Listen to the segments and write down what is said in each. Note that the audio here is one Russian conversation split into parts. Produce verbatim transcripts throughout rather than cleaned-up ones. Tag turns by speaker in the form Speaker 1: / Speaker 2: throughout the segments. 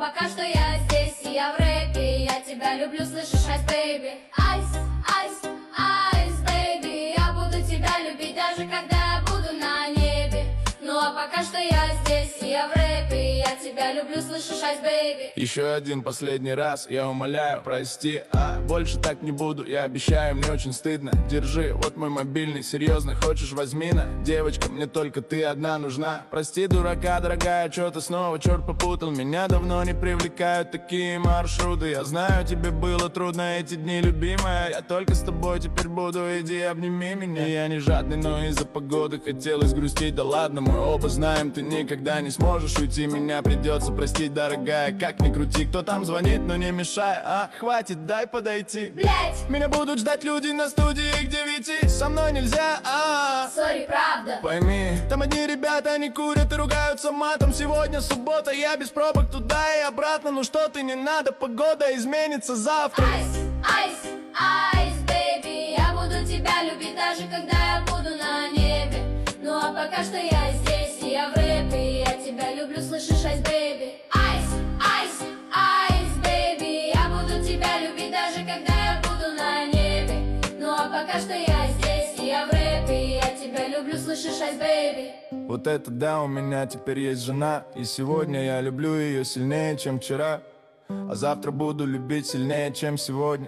Speaker 1: пока что я здесь, и я в рэпе. Я тебя люблю, слышишь, айс, бэйби. Айс, айс, айс, бэйби. Я буду тебя любить, даже когда я буду на небе. Ну а пока что я здесь, и я в рэпе. Я тебя люблю, слышишь, айс, бэйби.
Speaker 2: Еще один последний раз, я умоляю, прости, а больше так не буду, я обещаю, мне очень стыдно. Держи, вот мой мобильный, серьезно, хочешь, возьми на. Девочка, мне только ты одна нужна. Прости, дурака, дорогая, что ты снова, черт попутал. Меня давно не привлекают такие маршруты. Я знаю, тебе было трудно эти дни, любимая. Я только с тобой теперь буду, иди обними меня. Я не жадный, но из-за погоды хотелось грустить. Да ладно, мы оба знаем, ты никогда не сможешь уйти. Меня придется простить, дорогая, как ни крути. Кто там звонит, но не мешай, а? Хватит, дай подойти.
Speaker 1: Блять,
Speaker 2: Меня будут ждать люди на студии к девяти. Со мной нельзя, а?
Speaker 1: сори, правда.
Speaker 2: Пойми, там одни ребята, они курят и ругаются матом. Сегодня суббота, я без пробок туда и обратно. Ну что ты, не надо, погода изменится завтра.
Speaker 1: Айс, айс, айс, бэйби. Я буду тебя любить, даже когда я буду на небе. Ну а пока что я здесь, и я в рэпе. Я тебя люблю, слышишь, айс, бэйби. Айс, айс, айс, бэйби. Я буду тебя любить, даже когда я буду на небе. Ну а пока что я здесь, и я в рэпе. Я тебя люблю, слышишь, айс, бэйби.
Speaker 2: Вот это да, у меня теперь есть жена. И сегодня я люблю ее сильнее, чем вчера. А завтра буду любить сильнее, чем сегодня.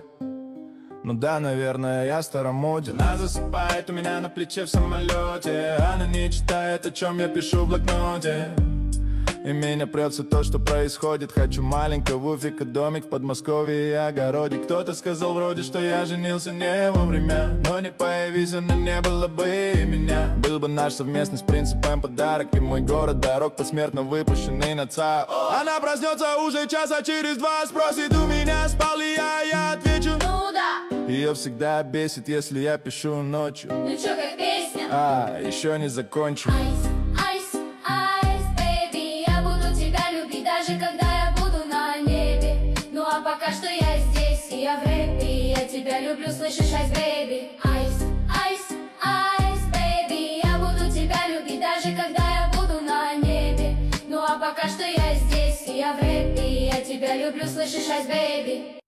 Speaker 2: Ну да, наверное, я старомоден. Она засыпает у меня на плече в самолете. Она не читает, о чем я пишу в блокноте. И меня прет все то, что происходит. Хочу маленького уфика, домик в Подмосковье и огороде. Кто-то сказал вроде, что я женился не вовремя. Но не появись она, не было бы и меня. Был бы наш совместный с принципом подарок. И мой город дорог посмертно выпущенный на ЦАО. Она проснется уже часа через два. Спросит у меня, спал ли я, я отвечу:
Speaker 1: Ну да,
Speaker 2: ее всегда бесит, если я пишу ночью.
Speaker 1: ну чё, как песня?
Speaker 2: А, еще не закончу.
Speaker 1: Айс, айс, айс, бэйби. Я буду тебя любить, даже когда я буду на небе. Ну а пока что я здесь, и я в рэпе. Я тебя люблю, слышишь, айс, бэйби. Айс, айс, айс, бэйби. Я буду тебя любить, даже когда я буду на небе. Ну а пока что я здесь, и я в рэпе. Я тебя люблю, слышишь, айс, бэйби.